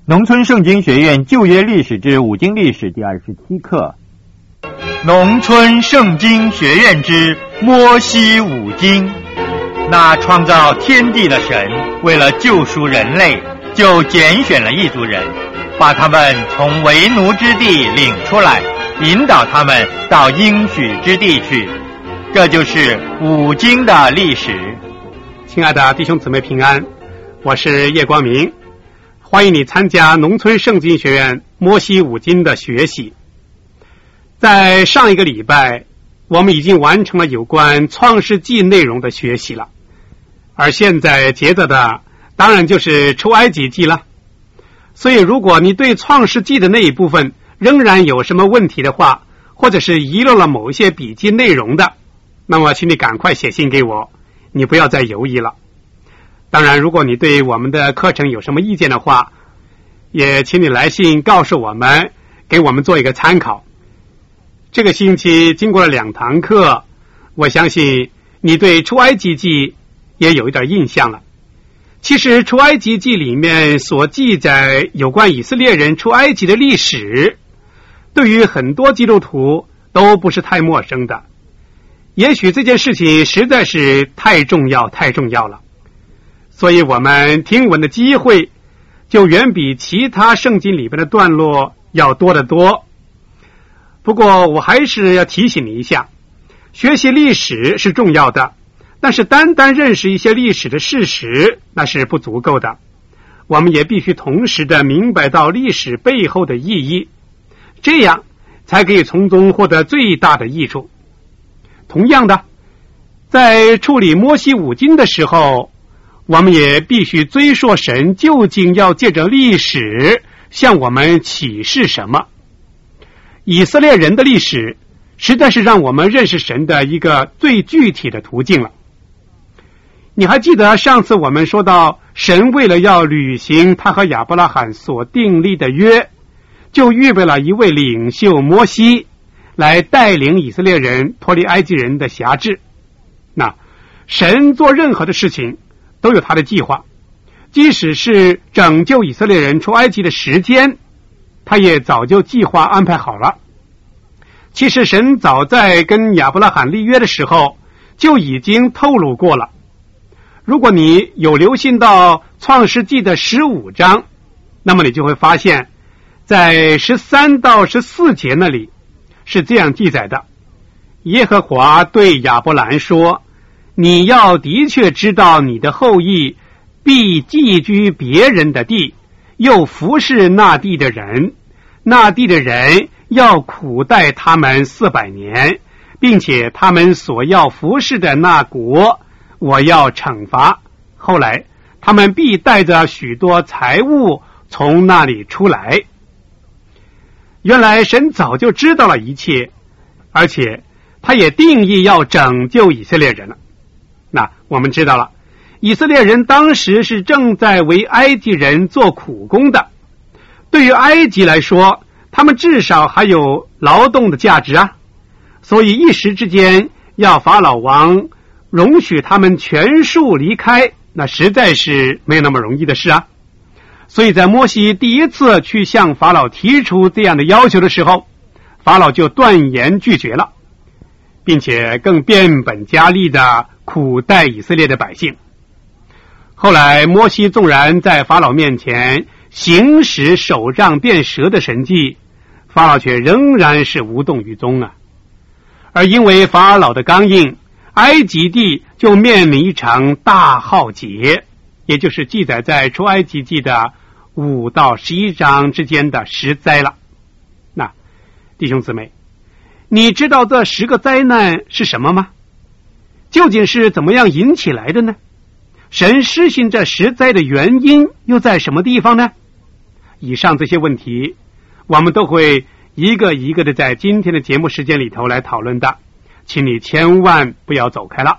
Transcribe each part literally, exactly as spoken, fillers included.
农村圣经学院旧约历史之五经历史第二十七课，农村圣经学院之摩西五经。那创造天地的神，为了救赎人类，就拣选了一族人，把他们从为奴之地领出来，引导他们到应许之地去。这就是五经的历史。 亲爱的弟兄姊妹平安，我是叶光明，欢迎你参加农村圣经学院摩西五经的学习。在上一个礼拜，我们已经完成了有关创世纪内容的学习了，而现在接着的当然就是出埃及记了。所以如果你对创世纪的那一部分仍然有什么问题的话，或者是遗漏了某一些笔记内容的，那么请你赶快写信给我，你不要再犹豫了。当然如果你对我们的课程有什么意见的话，也请你来信告诉我们，给我们做一个参考。这个星期经过了两堂课，我相信你对出埃及记也有一点印象了。其实出埃及记里面所记载有关以色列人出埃及的历史，对于很多基督徒都不是太陌生的。也许这件事情实在是太重要太重要了，所以我们听闻的机会就远比其他圣经里边的段落要多得多。不过我还是要提醒你一下，学习历史是重要的，但是单单认识一些历史的事实那是不足够的，我们也必须同时的明白到历史背后的意义，这样才可以从中获得最大的益处。同样的，在处理摩西五经的时候，我们也必须追溯神究竟要借着历史向我们启示什么。以色列人的历史实在是让我们认识神的一个最具体的途径了。你还记得上次我们说到，神为了要履行他和亚伯拉罕所订立的约，就预备了一位领袖摩西来带领以色列人脱离埃及人的辖制。那神做任何的事情都有他的计划，即使是拯救以色列人出埃及的时间，他也早就计划安排好了。其实神早在跟亚伯拉罕立约的时候就已经透露过了。如果你有留心到创世纪的十五章，那么你就会发现在十三到十四节那里是这样记载的：耶和华对亚伯兰说，你要的确知道你的后裔必寄居别人的地，又服侍那地的人，那地的人要苦待他们四百年，并且他们所要服侍的那国我要惩罚，后来他们必带着许多财物从那里出来。原来神早就知道了一切，而且他也定义要拯救以色列人了。那我们知道了，以色列人当时是正在为埃及人做苦工的，对于埃及来说，他们至少还有劳动的价值啊，所以一时之间要法老王容许他们全数离开，那实在是没有那么容易的事啊。所以在摩西第一次去向法老提出这样的要求的时候，法老就断言拒绝了，并且更变本加厉的苦待以色列的百姓。后来摩西纵然在法老面前行使手杖变蛇的神迹，法老却仍然是无动于衷啊。而因为法老的刚硬，埃及地就面临一场大浩劫，也就是记载在出埃及记的五到十一章之间的十灾了。那弟兄姊妹，你知道这十个灾难是什么吗？究竟是怎么样引起来的呢？神施行这十灾的原因又在什么地方呢？以上这些问题我们都会一个一个的在今天的节目时间里头来讨论的，请你千万不要走开了。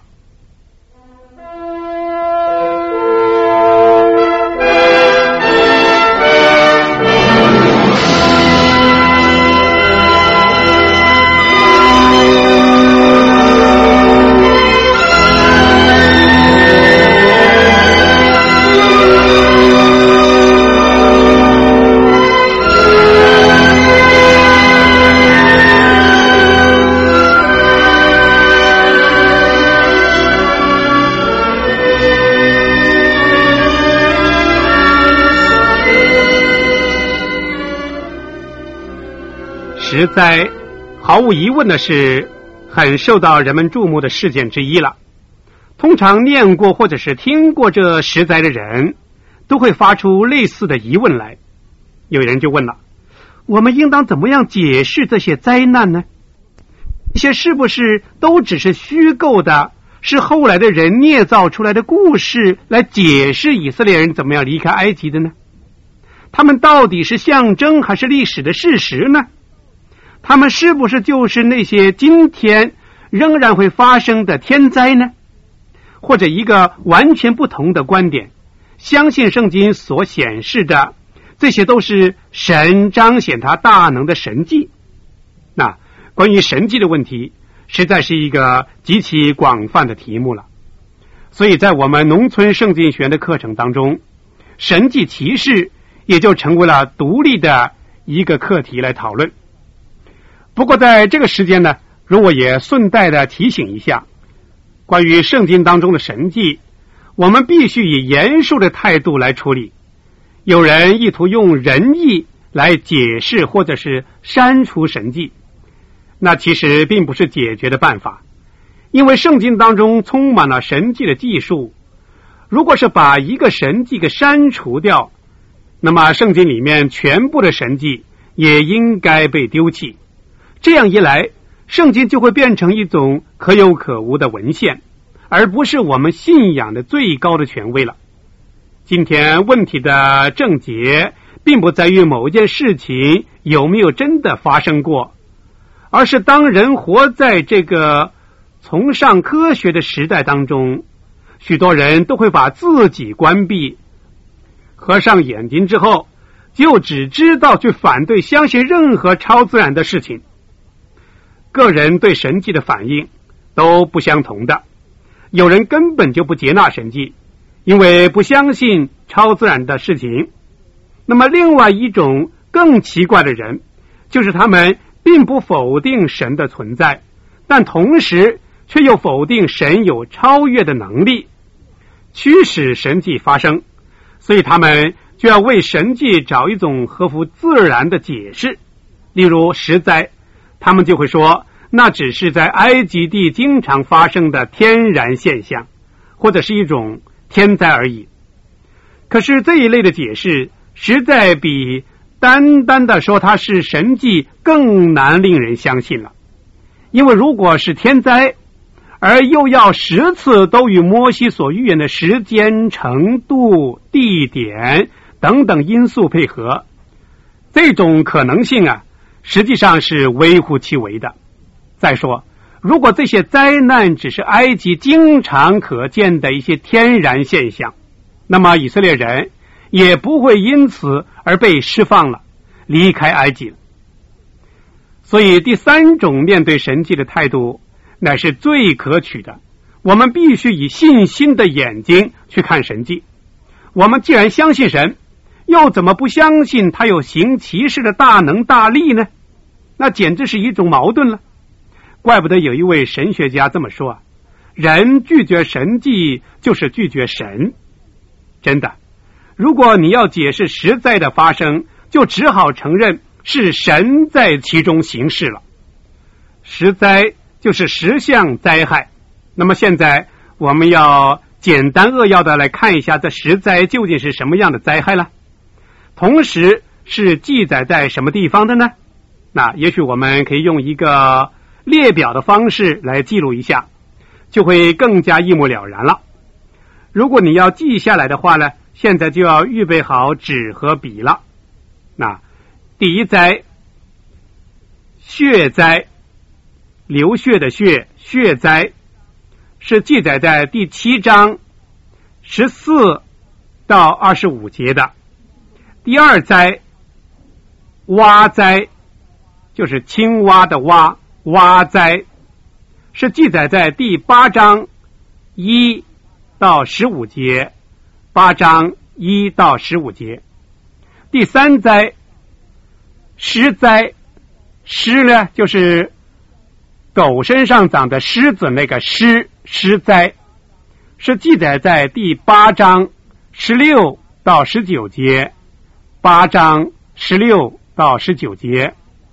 十灾毫无疑问的是很受到人们注目的事件之一了。通常念过或者是听过这十灾的人都会发出类似的疑问来。有人就问了，我们应当怎么样解释这些灾难呢？这些是不是都只是虚构的，是后来的人捏造出来的故事来解释以色列人怎么样离开埃及的呢？他们到底是象征还是历史的事实呢？他们是不是就是那些今天仍然会发生的天灾呢？或者一个完全不同的观点，相信圣经所显示的这些都是神彰显他大能的神迹。那关于神迹的问题实在是一个极其广泛的题目了，所以在我们农村圣经学的课程当中，神迹奇事也就成为了独立的一个课题来讨论。不过在这个时间呢，容我也顺带的提醒一下，关于圣经当中的神迹，我们必须以严肃的态度来处理。有人意图用仁义来解释或者是删除神迹，那其实并不是解决的办法，因为圣经当中充满了神迹的记述。如果是把一个神迹给删除掉，那么圣经里面全部的神迹也应该被丢弃。这样一来，圣经就会变成一种可有可无的文献，而不是我们信仰的最高的权威了。今天问题的症结并不在于某一件事情有没有真的发生过，而是当人活在这个崇尚科学的时代当中，许多人都会把自己关闭，合上眼睛之后就只知道去反对相信任何超自然的事情。个人对神迹的反应都不相同的，有人根本就不接纳神迹，因为不相信超自然的事情。那么另外一种更奇怪的人，就是他们并不否定神的存在，但同时却又否定神有超越的能力驱使神迹发生，所以他们就要为神迹找一种合乎自然的解释。例如十灾，他们就会说那只是在埃及地经常发生的天然现象，或者是一种天灾而已。可是这一类的解释实在比单单的说它是神迹更难令人相信了。因为如果是天灾，而又要十次都与摩西所预言的时间、程度、地点等等因素配合，这种可能性啊实际上是微乎其微的。再说，如果这些灾难只是埃及经常可见的一些天然现象，那么以色列人也不会因此而被释放了，离开埃及了。所以第三种面对神迹的态度乃是最可取的，我们必须以信心的眼睛去看神迹。我们既然相信神，又怎么不相信他有行奇事的大能大力呢？那简直是一种矛盾了。怪不得有一位神学家这么说啊，人拒绝神迹就是拒绝神。真的，如果你要解释实在的发生，就只好承认是神在其中行事了。实灾就是实相灾害。那么现在我们要简单扼要的来看一下这实灾究竟是什么样的灾害了，同时是记载在什么地方的呢？那也许我们可以用一个列表的方式来记录一下，就会更加一目了然了。如果你要记下来的话呢，现在就要预备好纸和笔了。那第一灾，血灾，流血的血，血灾，是记载在第七章十四到二十五节的。第二灾，蛙灾，就是青蛙的蛙，蛙灾，是记载在第八章一到十五节，八章一到十五节。第三灾，虱灾，虱呢就是狗身上长的虱子那个虱，虱灾，是记载在第八章十六到十九节，八章十六到十九节。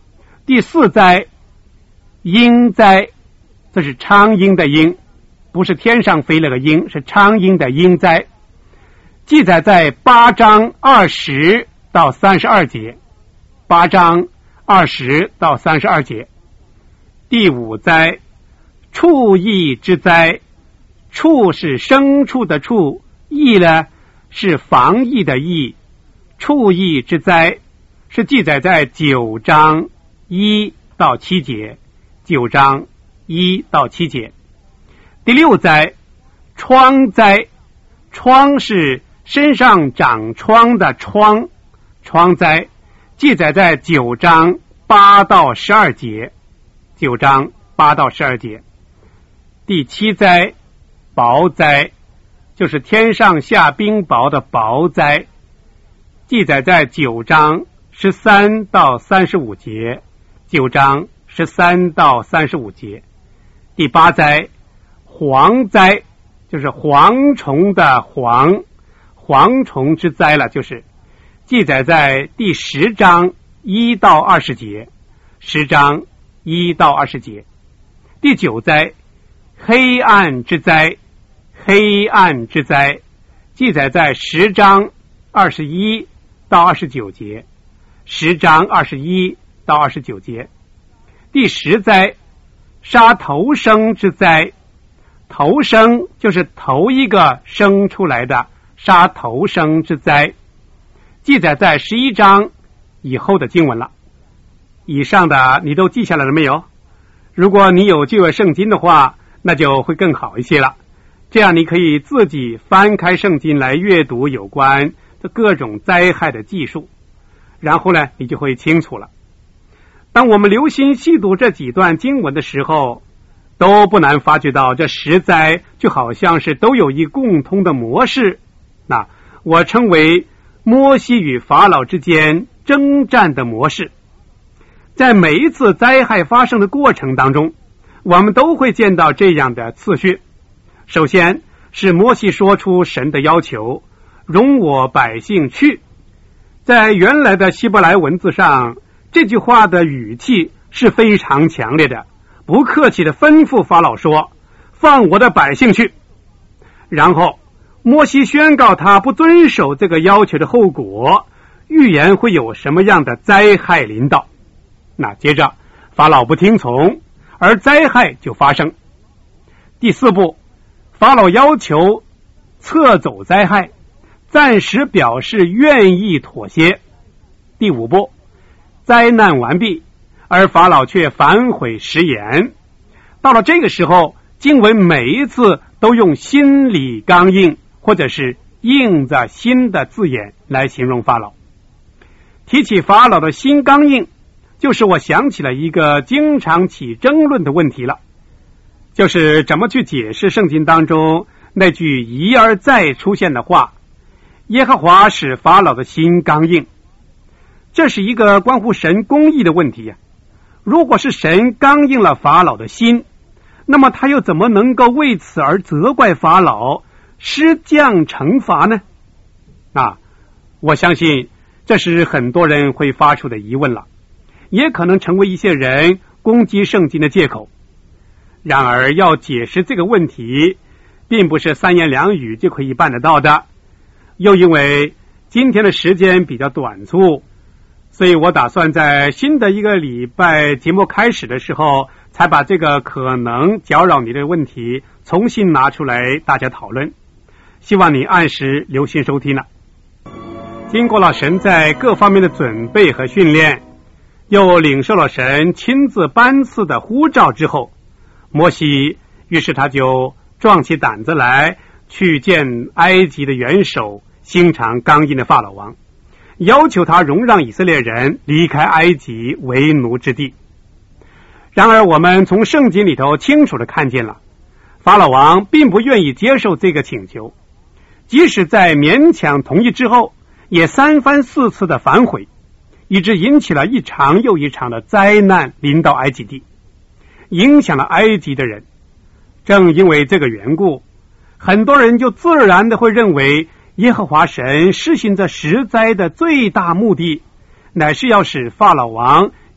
第四灾鹰灾，这是苍鹰的鹰，不是天上飞了个鹰，是苍鹰的鹰灾，记载在八章二十到三十二节。八章二十到三十二节。第五灾畜疫之灾，畜是牲畜的畜，疫呢是防疫的疫，畜疫之灾是记载在九章一到七节，九章一到七节。第六灾疮灾，疮是身上长疮的疮，疮灾记载在九章八到十二节，九章八到十二节。第七灾雹灾，就是天上下冰雹的雹灾，记载在九章十三到三十五节，九章十三到三十五节。第八灾蝗灾，就是蝗虫的蝗，蝗虫之灾了，就是记载在第十章一到二十节，十章一到二十节。第九灾黑暗之灾，黑暗之灾记载在十章二十一到二十九节，十章二十一到二十九节。第十灾杀头生之灾，头生就是头一个生出来的，杀头生之灾记载在十一章以后的经文了。以上的你都记下来了没有？如果你有旧约圣经的话，那就会更好一些了，这样你可以自己翻开圣经来阅读有关这各种灾害的记述，然后呢你就会清楚了。当我们留心细读这几段经文的时候，都不难发觉到这十灾就好像是都有一共通的模式，那我称为摩西与法老之间征战的模式。在每一次灾害发生的过程当中，我们都会见到这样的次序。首先是摩西说出神的要求，容我百姓去。在原来的希伯来文字上，这句话的语气是非常强烈的，不客气的吩咐法老说，放我的百姓去。然后摩西宣告他不遵守这个要求的后果，预言会有什么样的灾害临到。那接着法老不听从，而灾害就发生。第四步，法老要求撤走灾害，暂时表示愿意妥协。第五步，灾难完毕，而法老却反悔食言。到了这个时候，经文每一次都用心理刚硬或者是硬着心的字眼来形容法老。提起法老的心刚硬，就是我想起了一个经常起争论的问题了，就是怎么去解释圣经当中那句一而再出现的话，耶和华使法老的心刚硬。这是一个关乎神公义的问题呀、啊。如果是神刚硬了法老的心，那么他又怎么能够为此而责怪法老，施降惩罚呢？啊，我相信这是很多人会发出的疑问了，也可能成为一些人攻击圣经的借口。然而要解释这个问题，并不是三言两语就可以办得到的，又因为今天的时间比较短促，所以我打算在新的一个礼拜节目开始的时候，才把这个可能搅扰你的问题重新拿出来大家讨论。希望你按时留心收听了。经过了神在各方面的准备和训练，又领受了神亲自颁赐的呼召之后，摩西于是他就壮起胆子来去见埃及的元首，心肠刚硬的法老王，要求他容让以色列人离开埃及为奴之地。然而我们从圣经里头清楚地看见了，法老王并不愿意接受这个请求，即使在勉强同意之后，也三番四次的反悔，以致引起了一场又一场的灾难临到埃及地，影响了埃及的人。正因为这个缘故，很多人就自然的会认为耶和华神施行这十灾的最大目的，乃是要使法老王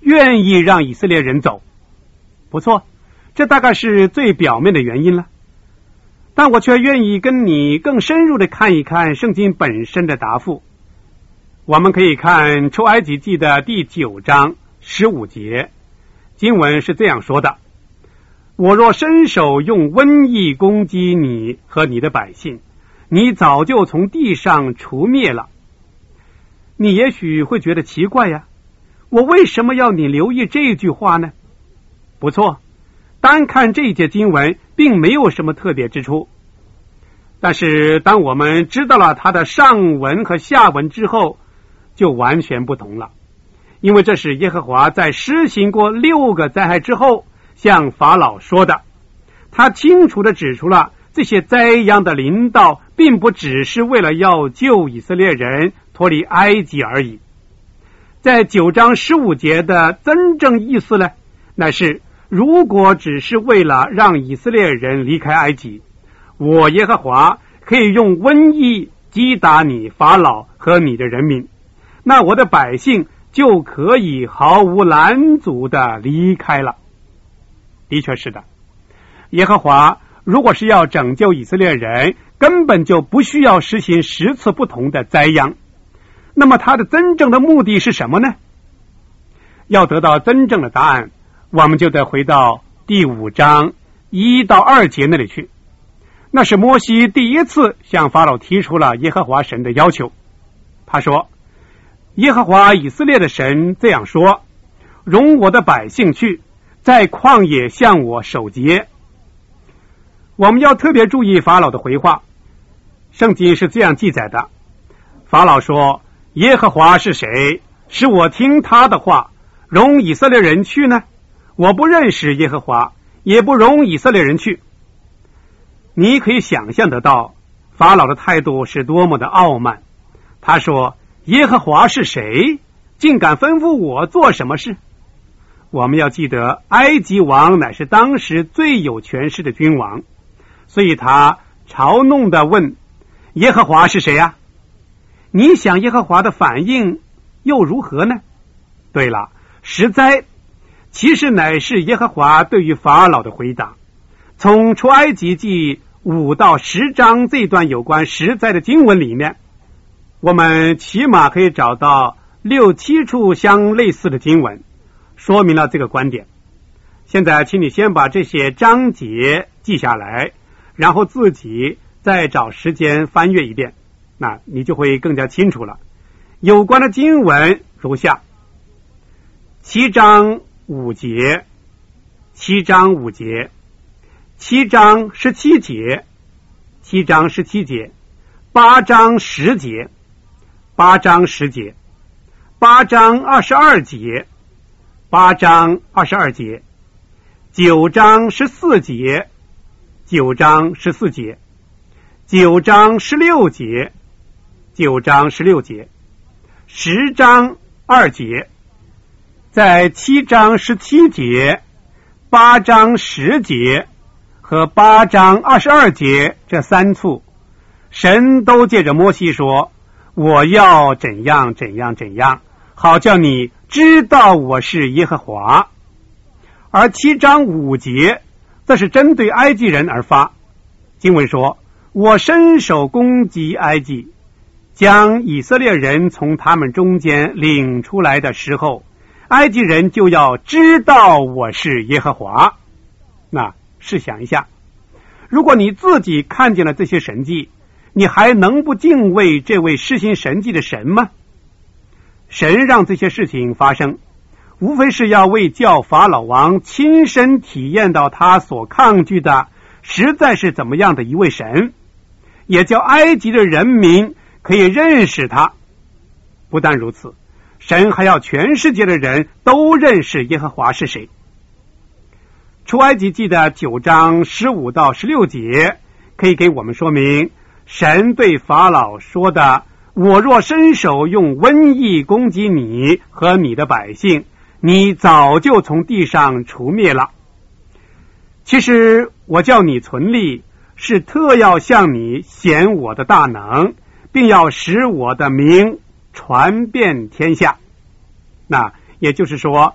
愿意让以色列人走。不错，这大概是最表面的原因了。但我却愿意跟你更深入的看一看圣经本身的答复。我们可以看出埃及记的第九章十五节，经文是这样说的：我若伸手用瘟疫攻击你和你的百姓，你早就从地上除灭了。你也许会觉得奇怪呀，我为什么要你留意这句话呢？不错，单看这一节经文并没有什么特别之处，但是当我们知道了它的上文和下文之后，就完全不同了。因为这是耶和华在施行过六个灾害之后向法老说的，他清楚地指出了这些灾殃的临到并不只是为了要救以色列人脱离埃及而已。在九章十五节的真正意思呢，乃是如果只是为了让以色列人离开埃及，我耶和华可以用瘟疫击打你法老和你的人民，那我的百姓就可以毫无拦阻地离开了。的确是的，耶和华如果是要拯救以色列人，根本就不需要实行十次不同的灾殃。那么他的真正的目的是什么呢？要得到真正的答案，我们就得回到第五章一到二节那里去。那是摩西第一次向法老提出了耶和华神的要求。他说，耶和华以色列的神这样说，容我的百姓去，在旷野向我守节。我们要特别注意法老的回话，圣经是这样记载的：法老说，耶和华是谁，使我听他的话，容以色列人去呢？我不认识耶和华，也不容以色列人去。你可以想象得到法老的态度是多么的傲慢。他说，耶和华是谁，竟敢吩咐我做什么事？我们要记得，埃及王乃是当时最有权势的君王，所以他嘲弄地问，耶和华是谁啊？你想耶和华的反应又如何呢？对了，十灾其实乃是耶和华对于法老的回答。从出埃及记五到十章这段有关十灾的经文里面，我们起码可以找到六七处相类似的经文，说明了这个观点。现在请你先把这些章节记下来，然后自己再找时间翻阅一遍，那你就会更加清楚了。有关的经文如下：七章五节，七章五节，七章十七节，七章十七节，八章十节，八章十节，八章二十二节，八章二十二节，九章十四节，九章十四节，九章十六节，九章十六节，十章二节。在七章十七节、八章十节和八章二十二节这三处，神都借着摩西说，我要怎样怎样怎样，好叫你知道我是耶和华。而七章五节这是针对埃及人而发，经文说，我伸手攻击埃及，将以色列人从他们中间领出来的时候，埃及人就要知道我是耶和华。那试想一下，如果你自己看见了这些神迹，你还能不敬畏这位施行神迹的神吗？神让这些事情发生，无非是要为叫法老王亲身体验到他所抗拒的实在是怎么样的一位神，也叫埃及的人民可以认识他。不但如此，神还要全世界的人都认识耶和华是谁。出埃及记的九章十五到十六节可以给我们说明，神对法老说的，我若伸手用瘟疫攻击你和你的百姓，你早就从地上除灭了。其实我叫你存立，是特要向你显我的大能，并要使我的名传遍天下。那也就是说，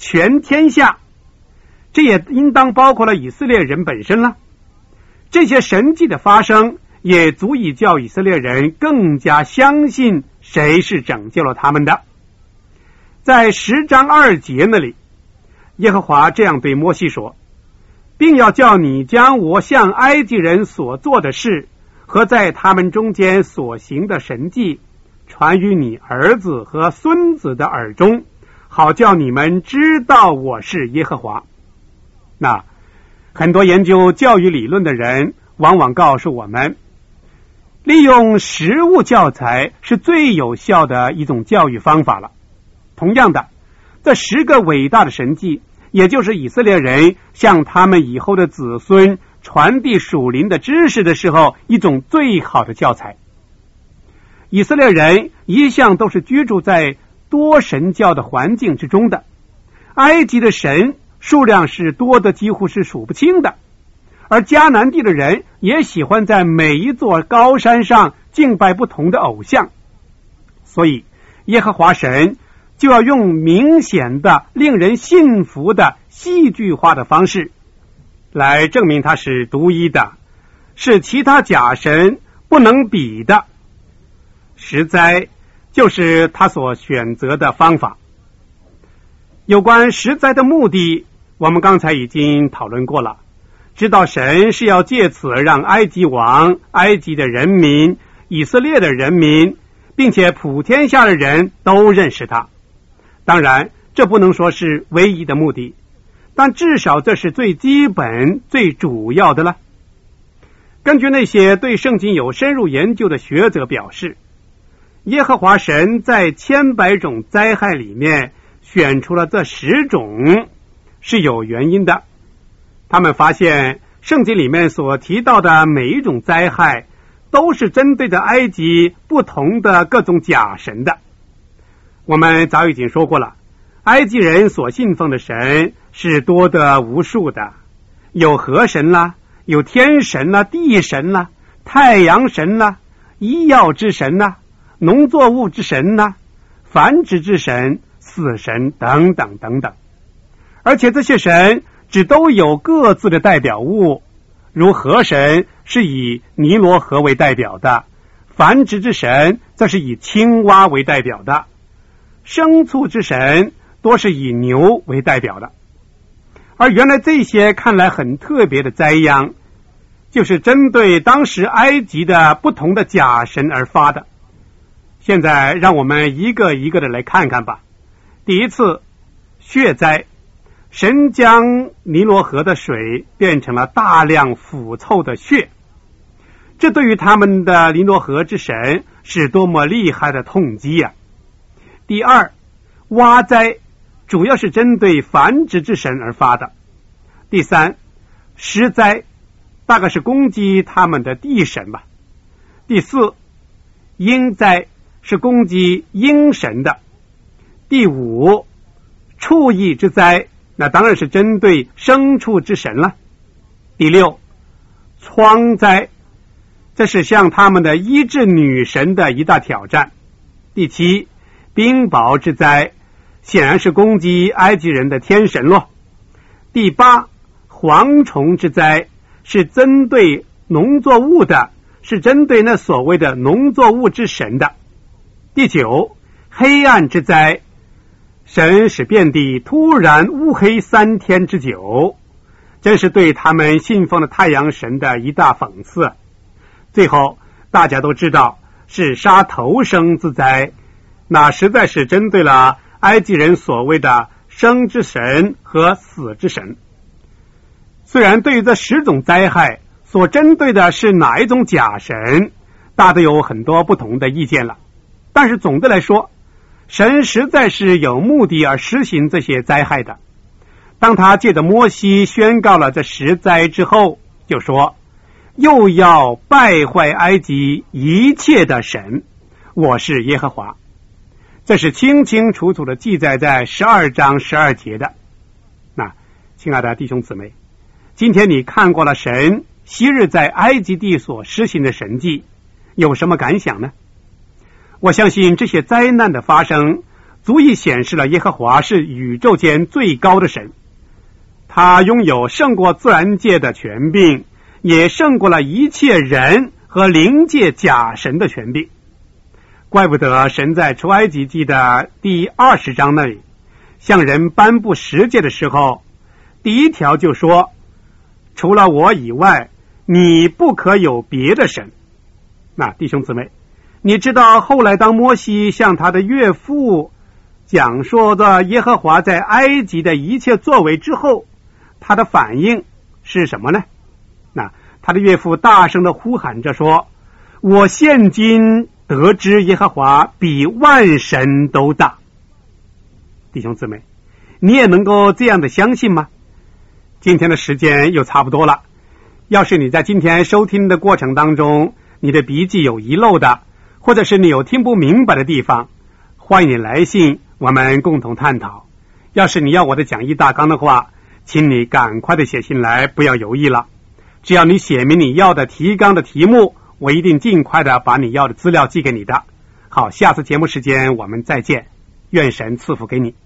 全天下，这也应当包括了以色列人本身了。这些神迹的发生也足以叫以色列人更加相信谁是拯救了他们的。在十章二节那里，耶和华这样对摩西说，并要叫你将我向埃及人所做的事和在他们中间所行的神迹传于你儿子和孙子的耳中，好叫你们知道我是耶和华。那很多研究教育理论的人往往告诉我们，利用实物教材是最有效的一种教育方法了。同样的，这十个伟大的神迹，也就是以色列人向他们以后的子孙传递属灵的知识的时候一种最好的教材。以色列人一向都是居住在多神教的环境之中的，埃及的神数量是多的几乎是数不清的，而迦南地的人也喜欢在每一座高山上敬拜不同的偶像，所以耶和华神就要用明显的令人信服的戏剧化的方式来证明他是独一的，是其他假神不能比的。实在就是他所选择的方法。有关实在的目的，我们刚才已经讨论过了，知道神是要借此让埃及王、埃及的人民、以色列的人民，并且普天下的人都认识他。当然这不能说是唯一的目的，但至少这是最基本最主要的了。根据那些对圣经有深入研究的学者表示，耶和华神在千百种灾害里面选出了这十种是有原因的。他们发现圣经里面所提到的每一种灾害都是针对着埃及不同的各种假神的。我们早已经说过了，埃及人所信奉的神是多得无数的，有河神啦，有天神啦，地神啦，太阳神啦，医药之神啦，农作物之神啦，繁殖之神，死神等等等等。而且这些神只都有各自的代表物，如河神是以尼罗河为代表的，繁殖之神则是以青蛙为代表的，牲畜之神多是以牛为代表的。而原来这些看来很特别的灾殃，就是针对当时埃及的不同的假神而发的。现在让我们一个一个的来看看吧。第一次，血灾，神将尼罗河的水变成了大量腐臭的血，这对于他们的尼罗河之神是多么厉害的痛击啊！第二，蛙灾，主要是针对繁殖之神而发的。第三，湿灾，大概是攻击他们的地神吧。第四，鹰灾，是攻击鹰神的。第五，畜疫之灾，那当然是针对牲畜之神了。第六，疮灾，这是向他们的医治女神的一大挑战。第七，冰雹之灾，显然是攻击埃及人的天神咯。第八，蝗虫之灾，是针对农作物的，是针对那所谓的农作物之神的。第九，黑暗之灾，神使遍地突然乌黑三天之久，真是对他们信奉的太阳神的一大讽刺。最后大家都知道是杀头生之灾，那实在是针对了埃及人所谓的生之神和死之神。虽然对于这十种灾害所针对的是哪一种假神，大都有很多不同的意见了，但是总的来说，神实在是有目的而施行这些灾害的。当他借着摩西宣告了这十灾之后，就说又要败坏埃及一切的神，我是耶和华。这是清清楚楚的记载在十二章十二节的。那亲爱的弟兄姊妹，今天你看过了神昔日在埃及地所施行的神迹，有什么感想呢？我相信这些灾难的发生足以显示了耶和华是宇宙间最高的神，他拥有胜过自然界的权柄，也胜过了一切人和灵界假神的权柄。怪不得神在出埃及记的第二十章那里向人颁布十诫的时候，第一条就说，除了我以外，你不可有别的神。那弟兄姊妹，你知道后来当摩西向他的岳父讲说的耶和华在埃及的一切作为之后，他的反应是什么呢？那他的岳父大声的呼喊着说，我现今得知耶和华比万神都大。弟兄姊妹，你也能够这样的相信吗？今天的时间又差不多了，要是你在今天收听的过程当中，你的笔记有遗漏的，或者是你有听不明白的地方，欢迎你来信，我们共同探讨。要是你要我的讲义大纲的话，请你赶快的写信来，不要犹豫了。只要你写明你要的提纲的题目，我一定尽快的把你要的资料寄给你的。好，下次节目时间我们再见，愿神赐福给你。